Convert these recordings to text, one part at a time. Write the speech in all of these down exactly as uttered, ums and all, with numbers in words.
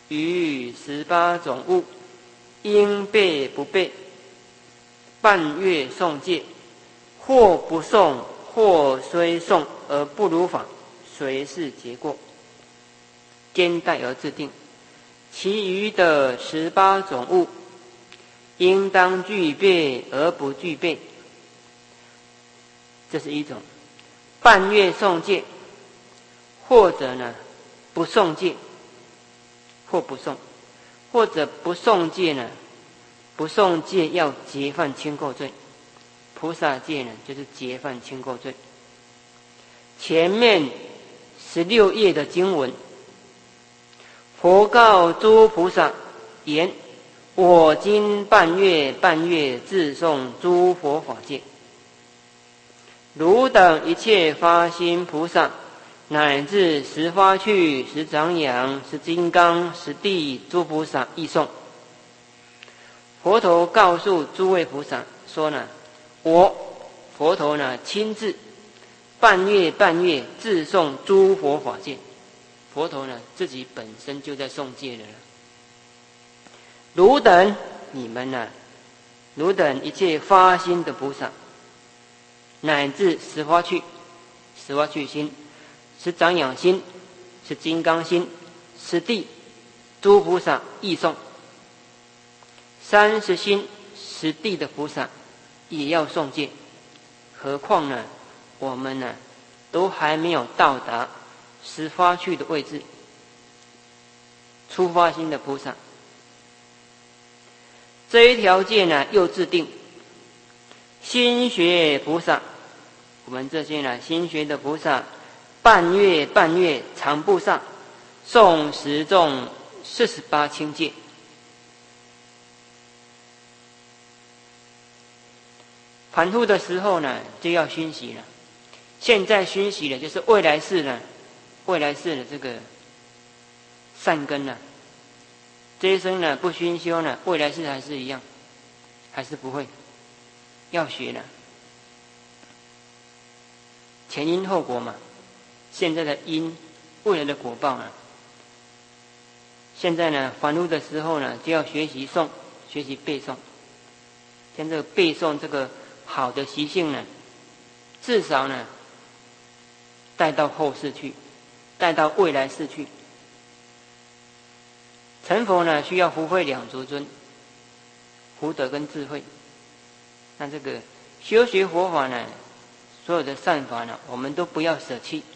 于十八种物，应备不备，半月诵戒，或不诵，或虽诵而不如法，随是结过，兼待而自定。其余的十八种物，应当具备而不具备，这是一种。半月诵戒，或者呢不诵戒，或不诵，或者不诵戒呢，不诵戒要结犯轻垢罪，菩萨戒呢就是结犯轻垢罪。前面十六页的经文，佛告诸菩萨言：我今半月半月自诵诸佛法戒，汝等一切发心菩萨，乃至十发趣、十长养、十金刚、十地诸菩萨亦诵。佛陀告诉诸位菩萨说呢，我佛陀呢亲自半月半月自诵诸佛法戒。佛陀呢自己本身就在诵戒的了。汝等你们呢，汝等一切发心的菩萨，乃至十发趣、十发趣心、十长养心、十金刚心、十地诸菩萨亦诵。三十心十地的菩萨也要诵戒，何况呢我们呢都还没有到达十发趣的位置，初发心的菩萨，这一条戒呢又制定。心学菩萨，我们这些呢心学的菩萨，半月半月常布萨，诵十众四十八轻戒。反复的时候呢就要熏习了，现在熏习了就是未来世呢未来世的这个善根呢，这一生呢不熏修呢，未来世还是一样，还是不会，要学了。前因后果嘛，现在的因，未来的果报呢。现在呢反复的时候呢就要学习诵，学习背诵，像这个背诵这个好的习性呢，至少呢带到后世去，带到未来世去。成佛呢需要福慧两足尊，福德跟智慧。那这个修学佛法呢，所有的善法呢我们都不要舍弃。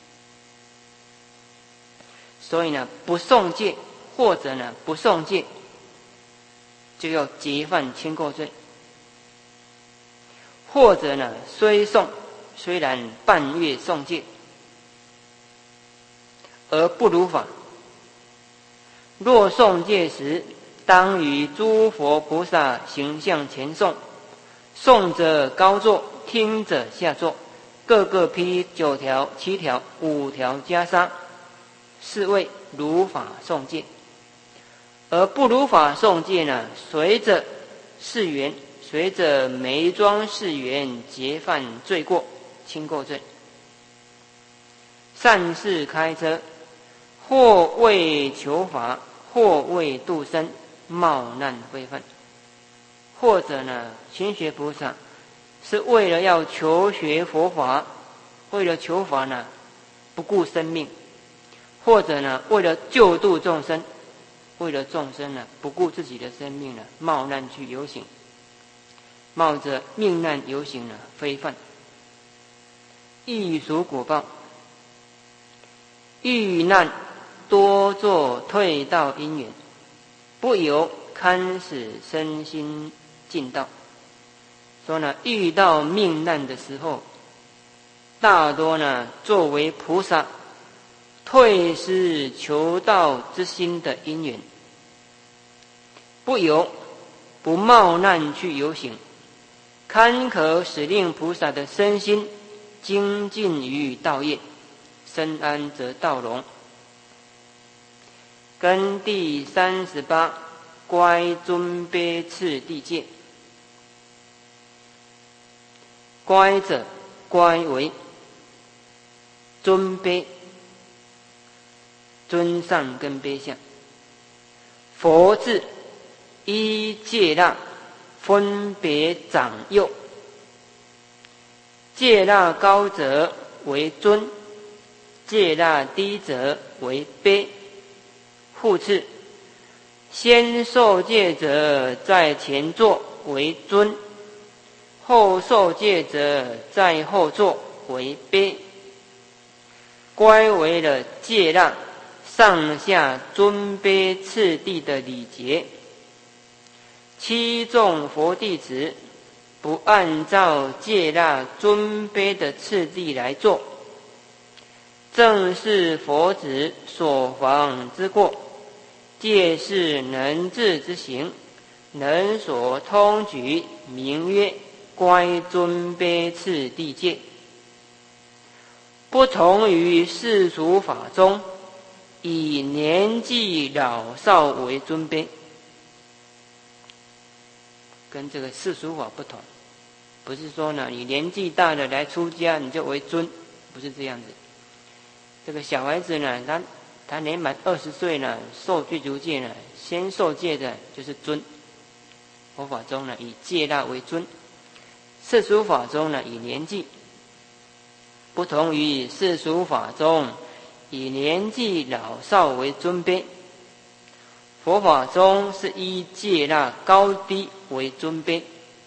所以呢不诵戒，或者呢不诵戒，就要结犯轻垢罪。或者呢虽诵，虽然半月诵戒，而不如法。若诵戒时，当于诸佛菩萨形象前诵，诵者高坐，听者下坐，各个披九条、七条、五条袈裟，是谓如法诵戒。而不如法诵戒呢，随着誓缘，随着眉庄誓缘，结犯罪过，轻垢罪。善事开车，或为求法，或为度生，冒难非分。或者呢心学菩萨是为了要求学佛法，为了求法呢不顾生命，或者呢为了救度众生，为了众生呢不顾自己的生命呢冒难去游行，冒着命难游行呢非犯，亦属果报。遇难多作退道因缘，不由堪使身心尽道。说呢遇到命难的时候，大多呢作为菩萨退失求道之心的因缘，不由不冒难去游行，堪可使令菩萨的身心精进于道业，身安则道隆。根第三十八，乖尊卑次第戒。乖者，乖为尊卑，尊上跟卑下。 佛字依戒腊分别长幼，戒腊高者为尊，戒腊低者为卑。复次，先受戒者在前座为尊，后受戒者在后座为卑。乖为了戒腊上下尊卑次第的礼节。七众佛弟子不按照戒腊尊卑的次第来做，正是佛子所防之过，戒是能治之行，能所通举，名曰乖尊卑次第戒。不同于世俗法中以年纪老少为尊卑，跟这个世俗法不同。不是说呢，你年纪大了来出家你就为尊，不是这样子。这个小孩子呢，他他年满二十岁呢，受具足戒呢，先受戒的就是尊。佛法中呢，以戒腊为尊；世俗法中呢，以年纪。不同于世俗法中以年纪老少为尊卑，佛法中是依戒腊高低为尊卑。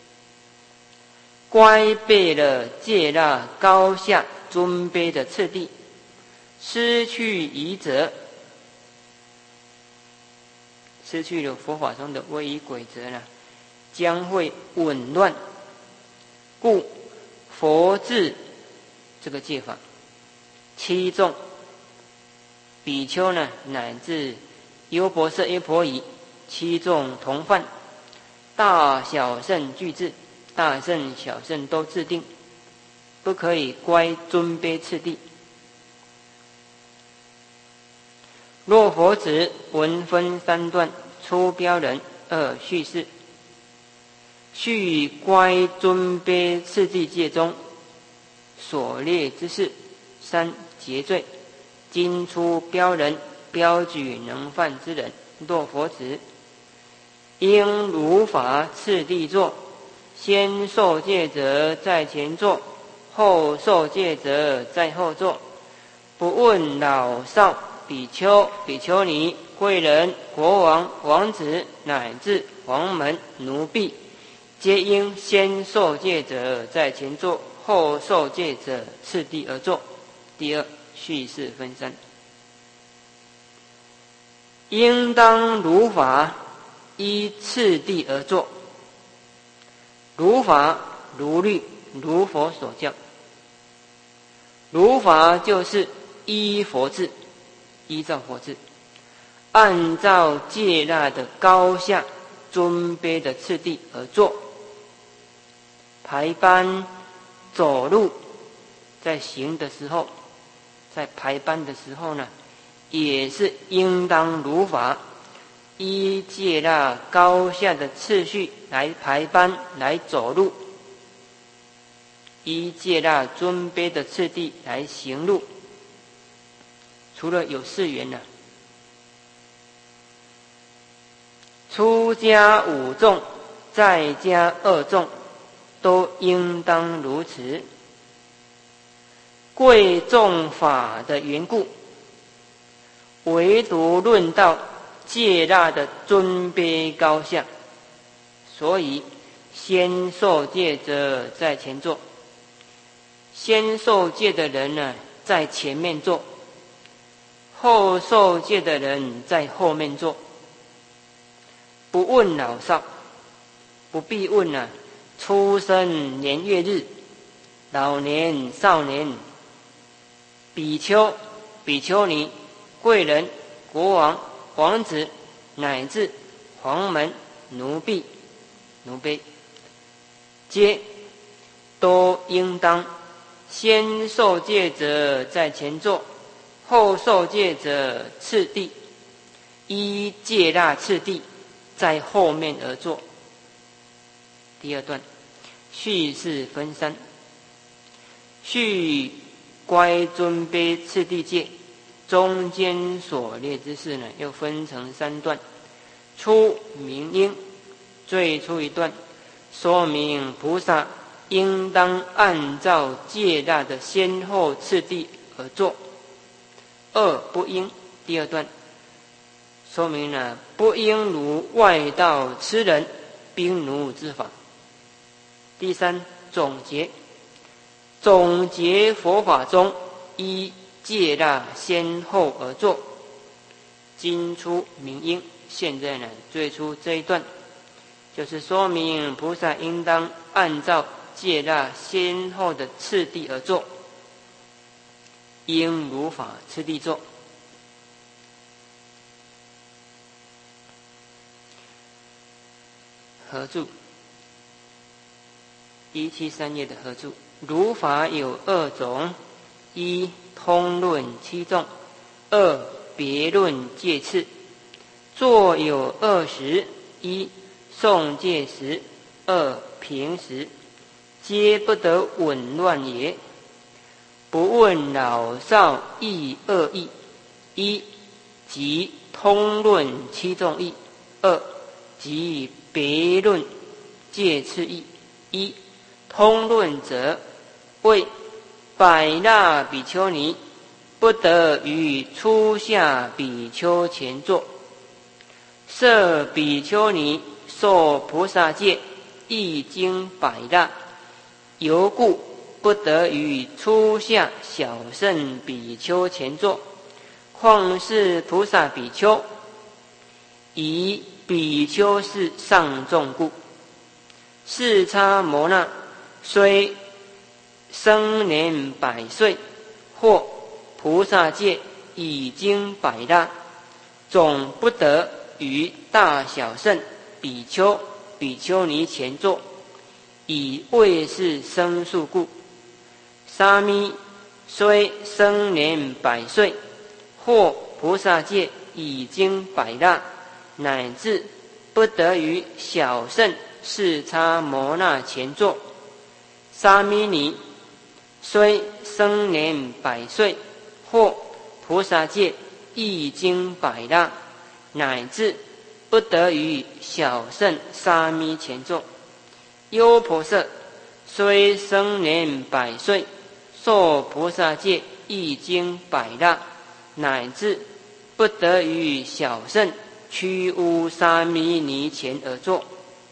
乖背了戒腊高下尊卑的次第，失去仪则，失去了佛法中的威仪规则呢，将会紊乱。故佛制这个戒法，七众比丘呢，乃至优婆塞、优婆夷，七众同犯，大小圣俱制，大圣小圣都制定，不可以乖尊卑次第。若佛子文分三段，出标人，二叙事。叙乖尊卑次第戒中所列之事，三结罪。今出标人，标举能犯之人。若佛子应如法次第做，先受戒者在前做，后受戒者在后做。不问老少、比丘、比丘尼、贵人、国王、王子，乃至黄门、奴婢，皆应先受戒者在前做，后受戒者次第而做。第二，叙事分三，应当如法依次第而做。如法如律如佛所教，如法就是依佛制，依照佛制，按照戒腊的高下尊卑的次第而做。排班走路，在行的时候，在排班的时候呢，也是应当如法依戒腊高下的次序来排班，来走路，依戒腊尊卑的次第来行路。除了有四缘呢，出家五众，在家二众，都应当如此。贵重法的缘故，唯独论到戒腊的尊卑高下，所以先受戒者在前做，先受戒的人呢在前面做，后受戒的人在后面做。不问老少，不必问啊出生年月日，老年少年，比丘、比丘尼、贵人、国王、王子，乃至黄门、奴婢、奴婢，皆都应当先受戒者在前做，后受戒者次第，依戒腊次第在后面而做。第二段，叙事分三，叙乖尊卑次第戒，中间所列之事呢，又分成三段。 出明因，最初一段说明菩萨应当按照戒腊的先后次第而做。二不应，第二段说明了不应如外道痴人兵奴之法。第三总结，总结佛法中依戒腊先后而做，今出明因。现在呢，最初这一段就是说明菩萨应当按照戒腊先后的次第而做，应如法次第做。合注一七三页的合注，如法有二种：一通论七众，二别论戒次。作有二时：一诵戒时，二平时，皆不得紊乱也。不问老少亦二义：一即通论七众义，二即别论戒次义。一通论者，谓百那比丘尼不得于初下比丘前坐，设比丘尼受菩萨戒，一经百那，由故不得于初下小乘比丘前坐。况是菩萨比丘，以比丘是上众故。四叉摩那虽生年百岁，或菩萨戒已经百那，总不得于大小乘比丘比丘尼前坐，以为是生数故。沙弥虽生年百岁，或菩萨戒已经百那，乃至不得于小乘四叉摩那前坐。沙弥尼虽生年百岁，或菩萨戒一经百那，乃至不得于小乘沙弥前坐。优婆塞虽生年百岁，受菩萨戒一经百那，乃至不得于小乘屈污沙弥尼前而坐。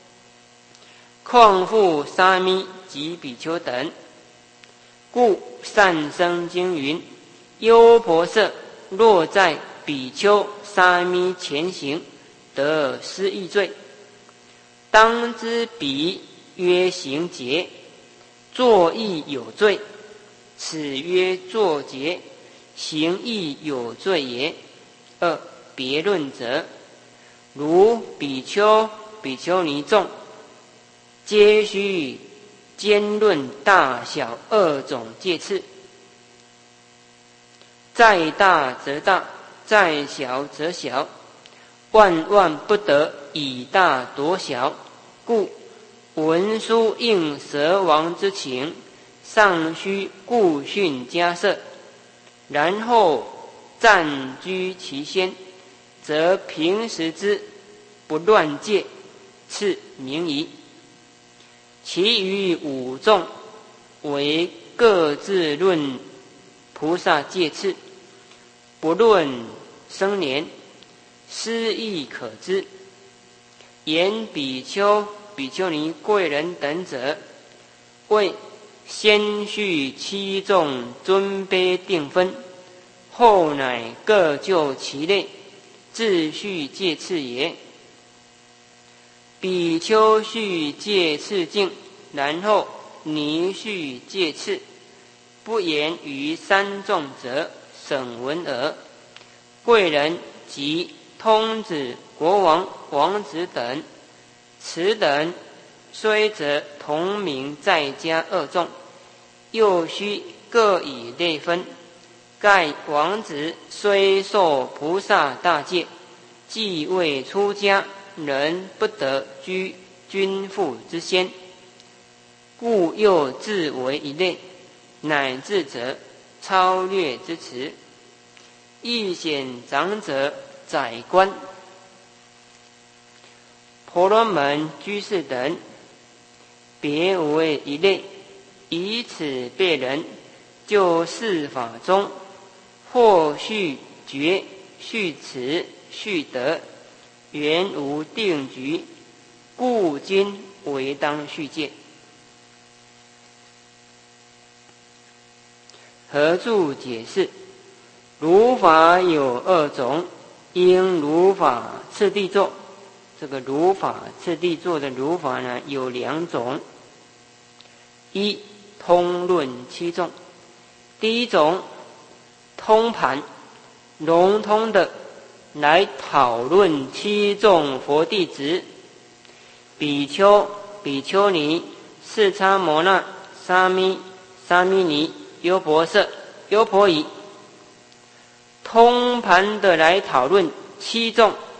况复沙弥及比丘等，故善生经云：优婆塞若在比丘沙弥前行，得失义罪。当知彼曰行劫，作义有罪，此曰作劫，行义有罪也。二别论者，如比丘比丘尼众，皆须兼论大小二种戒次，再大则大，再小则小，万万不得以大夺小。故文殊应蛇王之情，尚须固训迦摄，然后暂居其先，则平时之不乱戒，次明仪。其余五众为各自论菩萨戒次，不论生年，思义可知。言比丘比丘尼贵人等者，为先序七众尊卑定分，后乃各就其类，自序戒次也。比丘序戒次净，然后尼序戒次，不言于三众者，审闻耳。贵人及通子、国王、王子等，此等虽则同名在家二众，又须各以类分。盖王子虽受菩萨大戒，既未出家，仍不得居君父之先，故又自为一类，乃至者超略之词。亦显长者宰官， 婆罗门居士等，别为一类。以此辈人，就事法中，或续觉、续持、续得，原无定局，故今为当续戒。合注解释：如法有二种，应如法次第作。这个如法次第作的如法呢，有两种。一通论七众，第一种通盘笼统的来讨论七众佛弟子，比丘、比丘尼、四叉摩那、沙弥、沙弥尼、优婆塞、优婆夷，通盘的来讨论七众